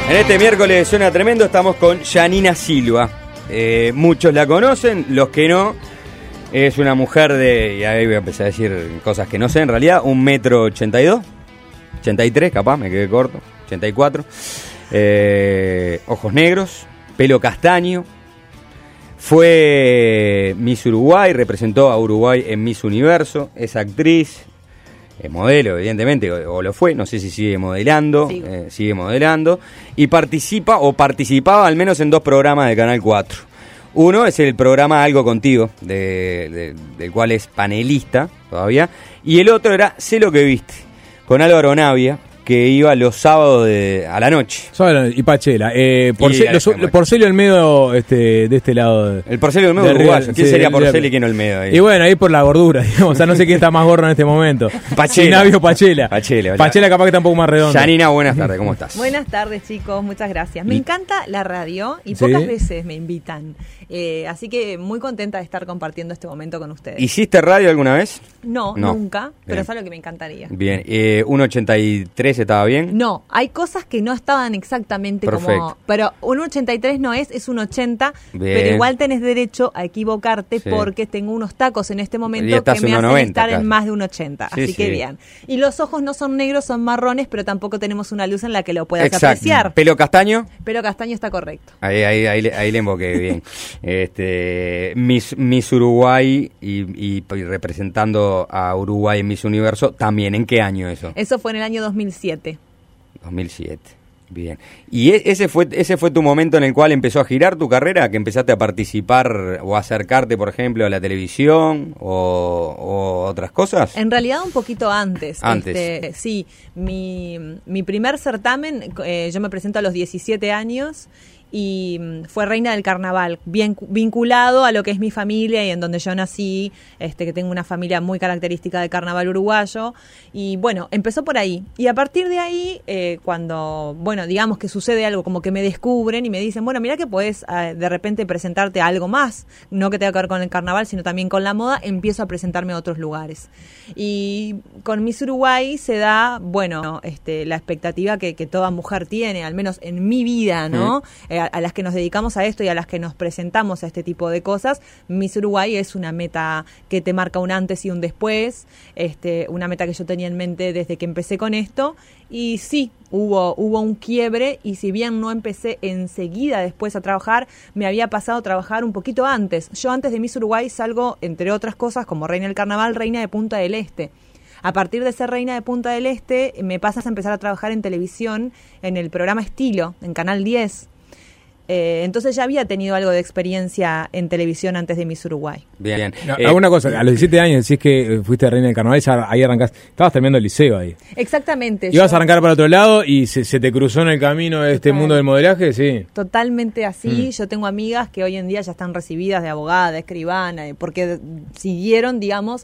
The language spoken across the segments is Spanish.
En este miércoles Suena Tremendo estamos con Yanina Silva. Muchos la conocen, los que no, es una mujer de, y ahí voy a empezar a decir cosas que no sé en realidad, 1,82 m, 83 capaz, me quedé corto, 84, ojos negros, pelo castaño, fue Miss Uruguay, representó a Uruguay en Miss Universo, es actriz, modelo evidentemente, o lo fue, no sé si sigue modelando, sigue modelando, y participa o participaba al menos en 2 programas de Canal 4. Uno es el programa Algo Contigo, del cual es panelista todavía, y el otro era Sé lo que viste, con Álvaro Navia, que iba los sábados a la noche. Y Pachela. Porcelio Olmedo de este lado. El Porcelio Olmedo uruguayo. ¿Quién sería Porcelio y quién Olmedo? Ahí? Y bueno, ahí por la gordura, digamos. O sea, no sé quién está más gordo en este momento. Pachela. Navio Pachela. Pachela Capaz que está un poco más redondo. Yanina, buenas tardes. ¿Cómo estás? Buenas tardes, chicos. Muchas gracias. Me encanta la radio y pocas veces me invitan. Así que muy contenta de estar compartiendo este momento con ustedes. ¿Hiciste radio alguna vez? No. Nunca. Pero es algo que me encantaría. Bien. ¿1,83 estaba bien? No, hay cosas que no estaban exactamente como... Pero un 83 no es un 80, bien. Pero igual tenés derecho a equivocarte porque tengo unos tacos en este momento que me hacen estar en más de un 80, así que bien. Y los ojos no son negros, son marrones, pero tampoco tenemos una luz en la que lo puedas apreciar. ¿Pelo castaño? Pelo castaño está correcto. Ahí le emboqué bien. Miss Uruguay y representando a Uruguay en Miss Universo, ¿también en qué año eso? Eso fue en el año 2007. 2007, bien. ¿Y ese fue tu momento en el cual empezó a girar tu carrera? ¿Que empezaste a participar o a acercarte, por ejemplo, a la televisión o otras cosas? En realidad un poquito antes. Antes. Sí, mi primer certamen, yo me presento a los 17 años y fue Reina del Carnaval, bien vinculado a lo que es mi familia y en donde yo nací, que tengo una familia muy característica del carnaval uruguayo, y bueno, empezó por ahí, y a partir de ahí, cuando, bueno, digamos que sucede algo, como que me descubren y me dicen, bueno, mira que podés de repente presentarte a algo más, no que tenga que ver con el carnaval, sino también con la moda, empiezo a presentarme a otros lugares, y con Miss Uruguay se da, bueno, la expectativa que toda mujer tiene, al menos en mi vida, ¿no? A las que nos dedicamos a esto y a las que nos presentamos a este tipo de cosas, Miss Uruguay es una meta que te marca un antes y un después, una meta que yo tenía en mente desde que empecé con esto, y sí, hubo un quiebre, y si bien no empecé enseguida después a trabajar, me había pasado a trabajar un poquito antes. Yo antes de Miss Uruguay salgo, entre otras cosas, como Reina del Carnaval, Reina de Punta del Este. A partir de ser Reina de Punta del Este, me pasas a empezar a trabajar en televisión, en el programa Estilo, en Canal 10. Entonces ya había tenido algo de experiencia en televisión antes de Miss Uruguay. Bien. Alguna cosa, a los 17 años decís que fuiste Reina del Carnaval, ahí arrancaste, estabas terminando el liceo ahí. Exactamente. Ibas a arrancar para otro lado y se te cruzó en el camino este mundo del modelaje, sí. Totalmente así. Yo tengo amigas que hoy en día ya están recibidas de abogada, de escribana, porque siguieron, digamos,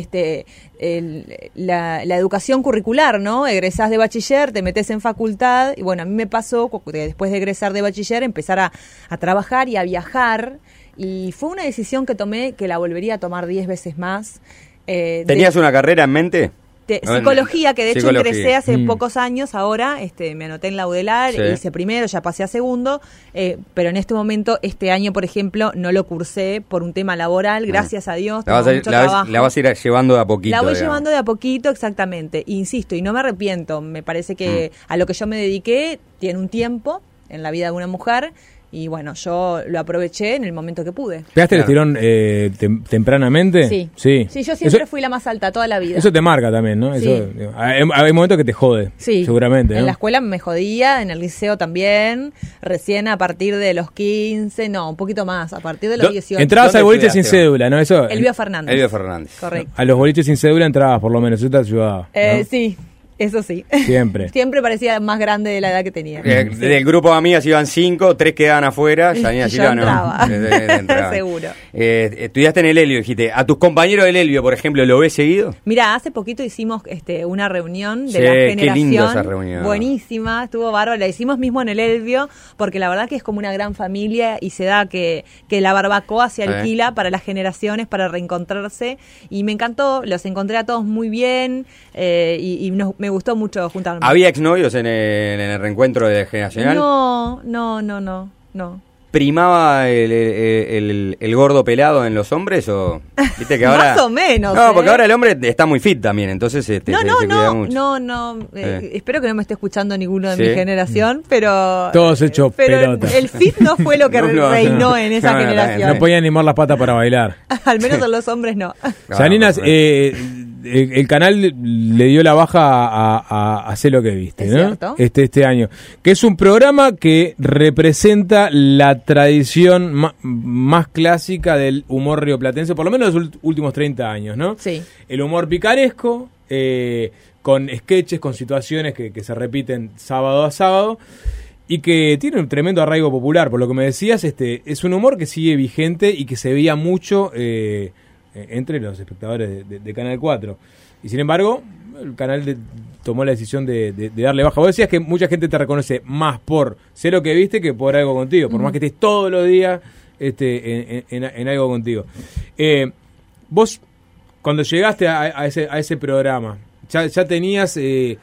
la educación curricular, ¿no? Egresás de bachiller, te metes en facultad, y bueno, a mí me pasó que después de egresar de bachiller empezar a trabajar y a viajar, y fue una decisión que tomé, que la volvería a tomar 10 veces más. ¿Tenías una carrera en mente? Psicología, que de hecho ingresé hace pocos años. Ahora me anoté en la UDELAR, hice primero, ya pasé a segundo, pero en este momento, este año por ejemplo, no lo cursé por un tema laboral, gracias a Dios. La vas a ir llevando de a poquito. La voy llevando de a poquito, exactamente, insisto, y no me arrepiento. Me parece que a lo que yo me dediqué tiene un tiempo en la vida de una mujer, y bueno, yo lo aproveché en el momento que pude. ¿Pegaste el estirón tempranamente? Sí, yo siempre fui la más alta toda la vida. Eso te marca también, ¿no? Sí. Eso, hay momentos que te jode, seguramente, ¿no? En la escuela me jodía, en el liceo también, recién a partir de los 15, no, un poquito más, a partir de los 18. Entrabas al boliche sin cédula, ¿no? Eso. Elvio Fernández. Elvio Fernández. Correcto. A los boliches sin cédula entrabas, por lo menos, eso te ayudaba, ¿no? Sí. Eso sí. Siempre. Siempre parecía más grande de la edad que tenía. Del grupo de amigas iban 5, 3 quedaban afuera. Yanina Silva entraba. Seguro. Estudiaste en el Elvio, dijiste. ¿A tus compañeros del Elvio, por ejemplo, lo ves seguido? Mira, hace poquito hicimos una reunión de la generación. Qué linda esa reunión. Buenísima, estuvo bárbaro. La hicimos mismo en el Elvio, porque la verdad que es como una gran familia, y se da que la barbacoa se alquila para las generaciones, para reencontrarse. Y me encantó, los encontré a todos muy bien, y me gustó mucho juntarme. ¿Había exnovios en el reencuentro de Generacional? No. ¿Primaba el gordo pelado en los hombres o viste que ahora Más o menos. No, porque ahora el hombre está muy fit también, entonces se cuida mucho. No. Espero que no me esté escuchando ninguno de mi generación, pero todos hechos pelota. El fit no fue lo que reinó en esa generación. No podían animar las patas para bailar. Al menos en los hombres no. Janina, el canal le dio la baja a Hacer lo que viste, ¿no? Este año. Que es un programa que representa la tradición más clásica del humor rioplatense, por lo menos los últimos 30 años, ¿no? Sí. El humor picaresco, con sketches, con situaciones que se repiten sábado a sábado, y que tiene un tremendo arraigo popular. Por lo que me decías, es un humor que sigue vigente y que se veía mucho entre los espectadores de Canal 4. Y sin embargo, el canal tomó la decisión de darle baja. Vos decías que mucha gente te reconoce más por Sé lo que viste que por Algo contigo, por más que estés todos los días en Algo contigo. Vos, cuando llegaste a ese programa, ¿ya tenías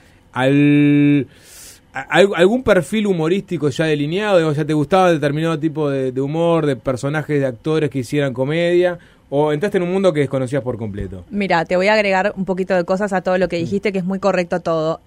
algún perfil humorístico ya delineado? ¿Ya te gustaba determinado tipo de humor, de personajes, de actores que hicieran comedia? ¿O entraste en un mundo que desconocías por completo? Mira, te voy a agregar un poquito de cosas a todo lo que dijiste, que es muy correcto todo.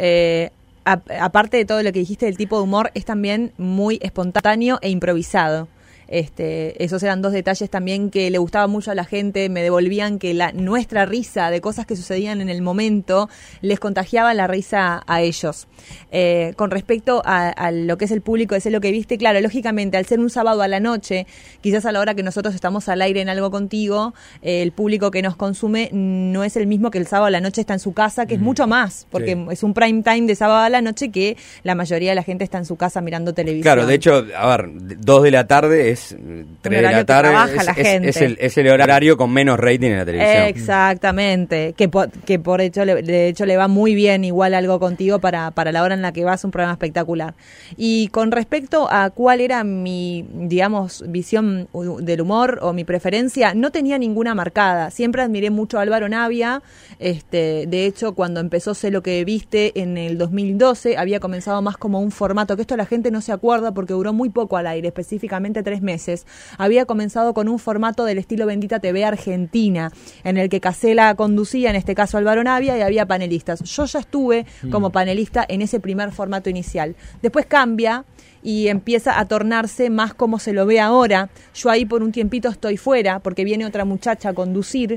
Aparte de todo lo que dijiste del tipo de humor, es también muy espontáneo e improvisado. Esos eran dos detalles también que le gustaba mucho a la gente, me devolvían que nuestra risa de cosas que sucedían en el momento les contagiaba la risa a ellos. Con respecto a lo que es el público de Sé lo que viste, claro, lógicamente al ser un sábado a la noche, quizás a la hora que nosotros estamos al aire en Algo contigo, el público que nos consume no es el mismo que el sábado a la noche está en su casa, que es mucho más, porque es un prime time de sábado a la noche que la mayoría de la gente está en su casa mirando televisión. Claro, de hecho, a ver, 2 de la tarde es 3 de la tarde, es el horario con menos rating en la televisión. Exactamente, que de hecho le va muy bien igual Algo contigo para la hora en la que vas, un programa espectacular. Y con respecto a cuál era mi, digamos, visión del humor o mi preferencia, no tenía ninguna marcada. Siempre admiré mucho a Álvaro Navia. De hecho, cuando empezó Sé lo que viste en el 2012, había comenzado más como un formato, que esto la gente no se acuerda porque duró muy poco al aire, específicamente 3 meses. Había comenzado con un formato del estilo Bendita TV Argentina, en el que Casela conducía, en este caso Álvaro Navia, y había panelistas. Yo ya estuve como panelista en ese primer formato inicial. Después cambia y empieza a tornarse más como se lo ve ahora. Yo ahí por un tiempito estoy fuera, porque viene otra muchacha a conducir,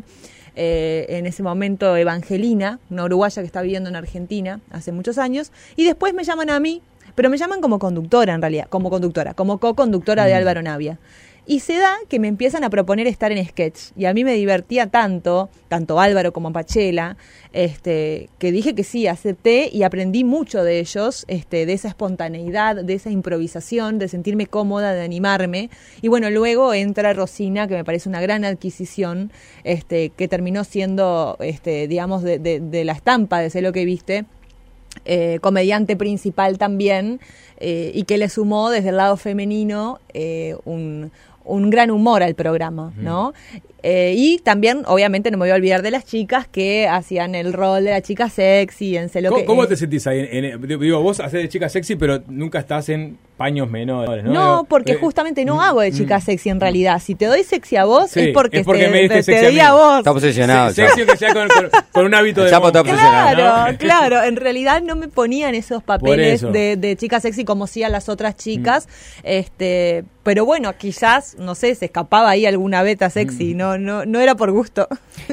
en ese momento Evangelina, una uruguaya que está viviendo en Argentina hace muchos años, y después me llaman a mí, pero me llaman como conductora en realidad, como co-conductora de Álvaro Navia. Y se da que me empiezan a proponer estar en sketch. Y a mí me divertía tanto Álvaro como Pachela, que dije que sí, acepté y aprendí mucho de ellos, de esa espontaneidad, de esa improvisación, de sentirme cómoda, de animarme. Y bueno, luego entra Rosina, que me parece una gran adquisición, que terminó siendo, digamos, de la estampa de Sé lo que viste, comediante principal también, y que le sumó desde el lado femenino un gran humor al programa, ¿no? Y también, obviamente, no me voy a olvidar de las chicas que hacían el rol de la chica sexy en Sé lo que... ¿Cómo te sentís ahí? Digo, vos hacés de chica sexy, pero nunca estás en paños menores, ¿no? No, porque justamente no hago de chica sexy en realidad. Si te doy sexy a vos, sí, es porque me diste sexy te di a vos. Está obsesionado. Sexy que sea con un hábito de... Chapo está obsesionado, ¿no? Claro. En realidad no me ponían esos papeles de chica sexy como sí a las otras chicas. Pero bueno, quizás, no sé, se escapaba ahí alguna beta sexy. No era por gusto.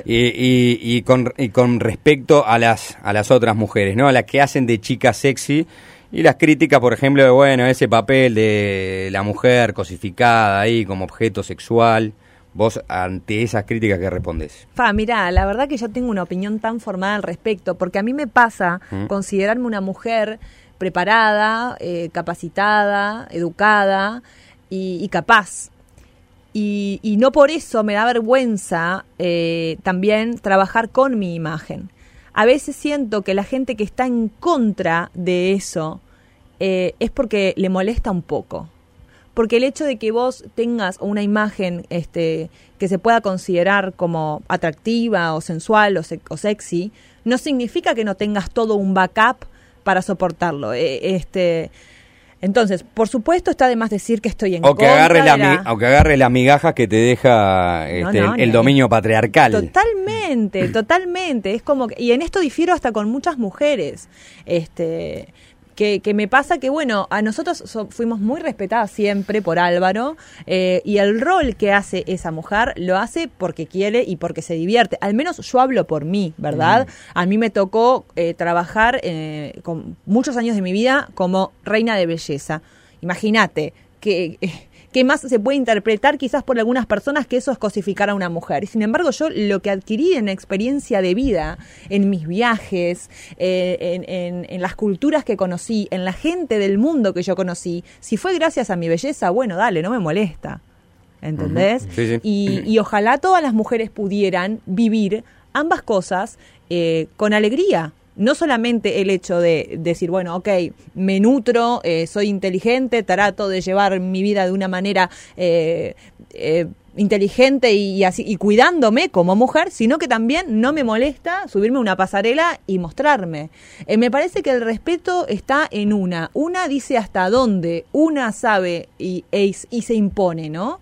Y con respecto a las otras mujeres, ¿no? A las que hacen de chica sexy. Y las críticas, por ejemplo, de, bueno, ese papel de la mujer cosificada ahí como objeto sexual. Vos, ante esas críticas, ¿qué respondés? Mirá, la verdad que yo tengo una opinión tan formada al respecto, porque a mí me pasa considerarme una mujer preparada, capacitada, educada y capaz. Y no por eso me da vergüenza también trabajar con mi imagen. A veces siento que la gente que está en contra de eso es porque le molesta un poco. Porque el hecho de que vos tengas una imagen que se pueda considerar como atractiva o sensual o sexy, no significa que no tengas todo un backup para soportarlo. Entonces, por supuesto, está de más decir que estoy en contra. O que agarre las migajas que te deja el dominio patriarcal. Totalmente. Es como y en esto difiero hasta con muchas mujeres. Que me pasa que, bueno, a nosotros fuimos muy respetadas siempre por Álvaro, y el rol que hace esa mujer lo hace porque quiere y porque se divierte. Al menos yo hablo por mí, ¿verdad? A mí me tocó trabajar con muchos años de mi vida como reina de belleza. Imagínate que... ¿Qué más se puede interpretar quizás por algunas personas que eso es cosificar a una mujer? Y sin embargo, yo lo que adquirí en experiencia de vida, en mis viajes, en las culturas que conocí, en la gente del mundo que yo conocí, si fue gracias a mi belleza, bueno, dale, no me molesta. ¿Entendés? Sí. Y ojalá todas las mujeres pudieran vivir ambas cosas con alegría. No solamente el hecho de decir, bueno, ok, me nutro, soy inteligente, trato de llevar mi vida de una manera inteligente y cuidándome como mujer, sino que también no me molesta subirme a una pasarela y mostrarme. Me parece que el respeto está en una dice hasta dónde una sabe y se impone, ¿no?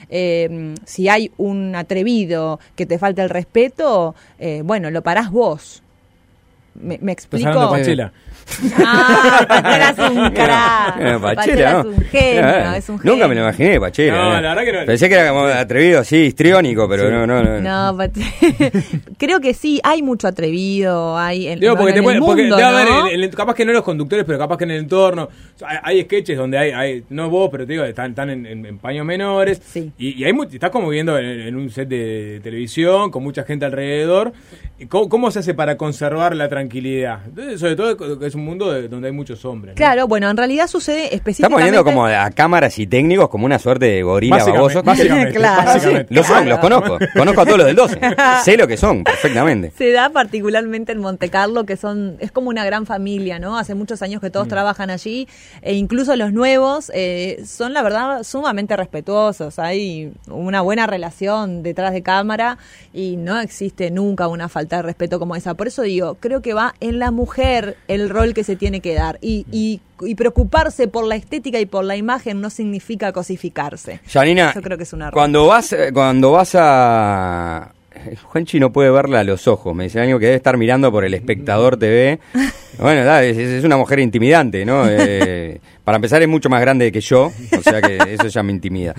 Si hay un atrevido que te falta el respeto, bueno, lo parás vos. ¿Me explico? Pachela. Pachela es un crack. Pachela ¿no? es un genio, es un genio. Nunca me lo imaginé, Pachela. No, la verdad que no. Pensé que era como atrevido, así, histriónico, pero sí. No. Creo que sí, hay mucho atrevido, hay en, digo, porque en el mundo, porque ¿no? Capaz que no los conductores, pero capaz que en el entorno. O sea, hay sketches donde hay no vos, pero te digo, están en paños menores. Sí. Y estás como viviendo en un set de televisión, con mucha gente alrededor. ¿Cómo se hace para conservar la tranquilidad? Sobre todo es un mundo donde hay muchos hombres, ¿no? Claro, bueno, en realidad sucede específicamente... Estamos poniendo como a cámaras y técnicos como una suerte de gorila baboso. Básicamente. Los conozco a todos los del 12. Sé lo que son, perfectamente. Se da particularmente en Monte Carlo, que es como una gran familia, ¿no? Hace muchos años que todos trabajan allí, e incluso los nuevos son, la verdad, sumamente respetuosos. Hay una buena relación detrás de cámara y no existe nunca una falta de respeto como esa. Por eso digo, creo que va en la mujer el rol que se tiene que dar, y preocuparse por la estética y por la imagen no significa cosificarse. Janina, yo creo que es un error. Cuando vas a... Juanchi no puede verla a los ojos, me dice algo que debe estar mirando por el Espectador TV. Bueno, es una mujer intimidante, ¿no? Para empezar es mucho más grande que yo, o sea que eso ya me intimida.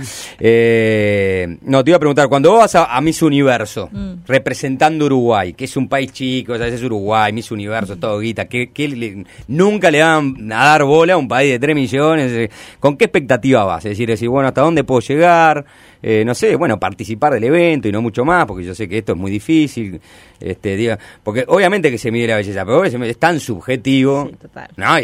No, te iba a preguntar, cuando vos vas a Miss Universo, representando Uruguay, que es un país chico, o sea, es Uruguay, Miss Universo, todo guita, nunca le van a dar bola a un país de 3 millones, ¿con qué expectativa vas? Es decir, bueno, ¿hasta dónde puedo llegar? No sé, bueno, participar del evento y no mucho más, porque yo sé que esto es muy difícil, porque obviamente que se mide la belleza, pero es tan subjetivo. Sí, total. No,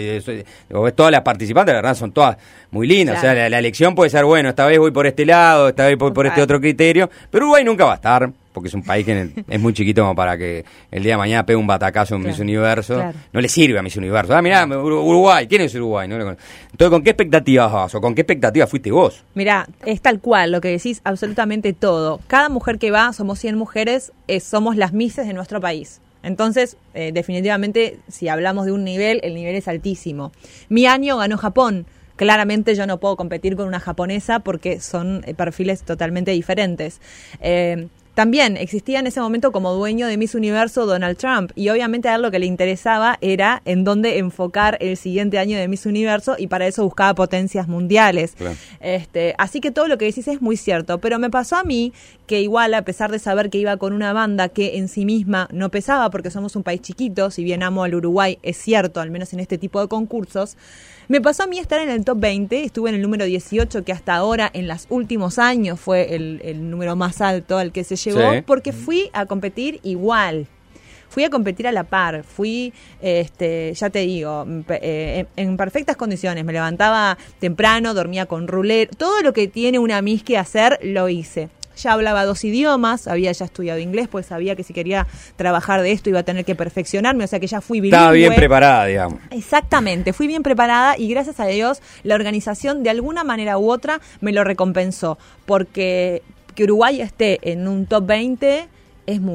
y todas las participantes, la verdad, son todas muy lindas. Claro. O sea, la elección puede ser, bueno, esta vez voy por este lado, esta vez voy por este otro criterio, pero Uruguay nunca va a estar, porque es un país que es muy chiquito como para que el día de mañana pegue un batacazo en Miss Universo. Claro. No le sirve a Miss Universo. Mirá, Uruguay, ¿quién es Uruguay? Entonces, ¿con qué expectativas vas o con qué expectativas fuiste vos? Mirá, es tal cual lo que decís, absolutamente todo. Cada mujer que va, somos 100 mujeres, somos las misses de nuestro país. Entonces, definitivamente, si hablamos de un nivel, el nivel es altísimo. Mi año ganó Japón. Claramente yo no puedo competir con una japonesa porque son perfiles totalmente diferentes. También existía en ese momento como dueño de Miss Universo Donald Trump, y obviamente a él lo que le interesaba era en dónde enfocar el siguiente año de Miss Universo, y para eso buscaba potencias mundiales. Claro. Así que todo lo que decís es muy cierto, pero me pasó a mí que igual, a pesar de saber que iba con una banda que en sí misma no pesaba, porque somos un país chiquito, si bien amo al Uruguay, es cierto, al menos en este tipo de concursos, me pasó a mí estar en el top 20, estuve en el número 18, que hasta ahora, en los últimos años, fue el número más alto al que se llegó, sí. Porque fui a competir igual. Fui a competir a la par, fui, ya te digo, en perfectas condiciones. Me levantaba temprano, dormía con rulero, todo lo que tiene una Miss que hacer, lo hice. Ya hablaba 2 idiomas, había ya estudiado inglés, pues sabía que si quería trabajar de esto iba a tener que perfeccionarme, o sea que ya fui bilingüe. Estaba bien preparada, digamos. Exactamente, fui bien preparada y gracias a Dios la organización de alguna manera u otra me lo recompensó, porque que Uruguay esté en un top 20 es mucho.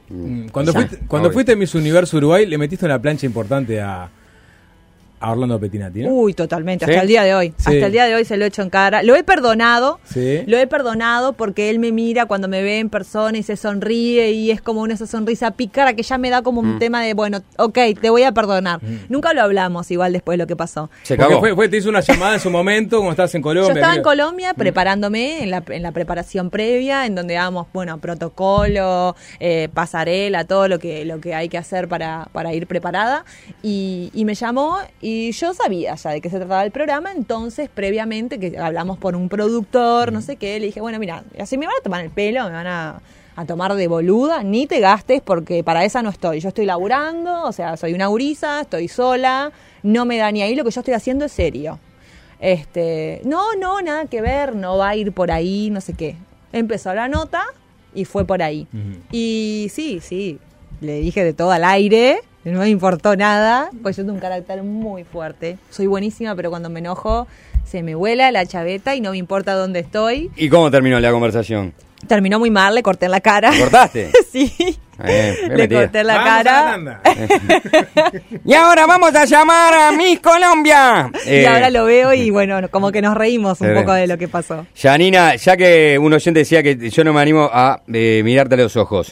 Cuando fuiste Miss Universo Uruguay, le metiste una plancha importante a Orlando Pettinati, ¿no? Uy, totalmente, ¿Sí? hasta el día de hoy. Sí. Hasta el día de hoy se lo he hecho en cara. Lo he perdonado. Sí. Lo he perdonado porque él me mira cuando me ve en persona y se sonríe y es como esa sonrisa pícara que ya me da como un tema de, bueno, ok, te voy a perdonar. Nunca lo hablamos igual después de lo que pasó. Se cagó. Te hizo una llamada en su momento cuando estabas en Colombia. Yo estaba en Colombia preparándome en la preparación previa, en donde dábamos, bueno, protocolo, pasarela, todo lo que hay que hacer para ir preparada. Y me llamó y yo sabía ya de qué se trataba el programa, entonces previamente, que hablamos por un productor, no sé qué, le dije, bueno, mira, así me van a tomar el pelo, me van a tomar de boluda, ni te gastes porque para esa no estoy. Yo estoy laburando, o sea, soy una gurisa, estoy sola, no me da ni ahí, lo que yo estoy haciendo es serio. No, nada que ver, no va a ir por ahí, no sé qué. Empezó la nota y fue por ahí. Y sí, le dije de todo al aire, no me importó nada, pues yo tengo un carácter muy fuerte. Soy buenísima, pero cuando me enojo se me vuela la chaveta y no me importa dónde estoy. ¿Y cómo terminó la conversación? Terminó muy mal, le corté en la cara. ¿Cortaste? Sí. Bien Le corté en la cara. Y ahora vamos a llamar a Miss Colombia. Y ahora lo veo y bueno, como que nos reímos un poco de lo que pasó. Janina, ya que un oyente decía que yo no me animo a mirarte a los ojos,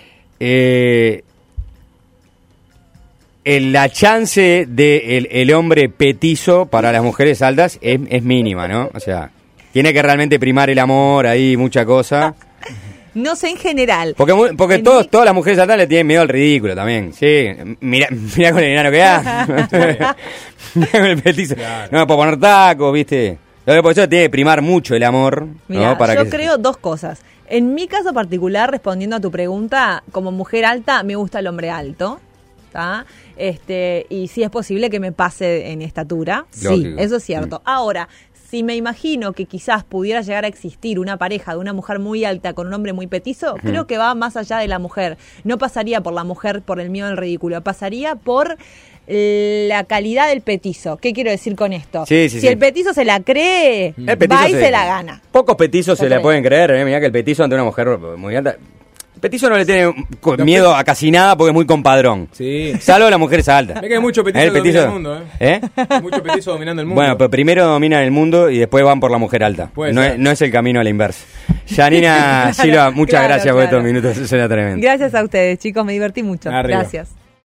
la chance de el hombre petizo para las mujeres altas es mínima, ¿no? O sea, tiene que realmente primar el amor, ahí mucha cosa. No sé en general. Porque todas las mujeres altas le tienen miedo al ridículo también. Sí, mira con el enano que da. Mirá con el petizo. Claro. No me puedo poner tacos, ¿viste? Por eso tiene que primar mucho el amor. Mirá, ¿no? Para yo creo dos cosas. En mi caso particular, respondiendo a tu pregunta, como mujer alta, me gusta el hombre alto. ¿Tá? Y si es posible que me pase en estatura. Lógico. Sí, eso es cierto. Ahora, si me imagino que quizás pudiera llegar a existir una pareja de una mujer muy alta con un hombre muy petizo, creo que va más allá de la mujer. No pasaría por la mujer por el miedo al ridículo, pasaría por la calidad del petizo. ¿Qué quiero decir con esto? Sí, si el petizo se la cree, va y se la gana. Pocos petizos se la pueden creer, mirá que el petizo ante una mujer muy alta... Petizo no le tiene miedo a casi nada porque es muy compadrón. Sí. Salvo la mujer es alta. Es que hay mucho petizo dominando el mundo, Hay mucho petizo dominando el mundo. Bueno, pero primero dominan el mundo y después van por la mujer alta. No es el camino a la inversa. Janina Silva, muchas gracias por estos minutos. Eso era tremendo. Gracias a ustedes, chicos. Me divertí mucho. Arriba. Gracias.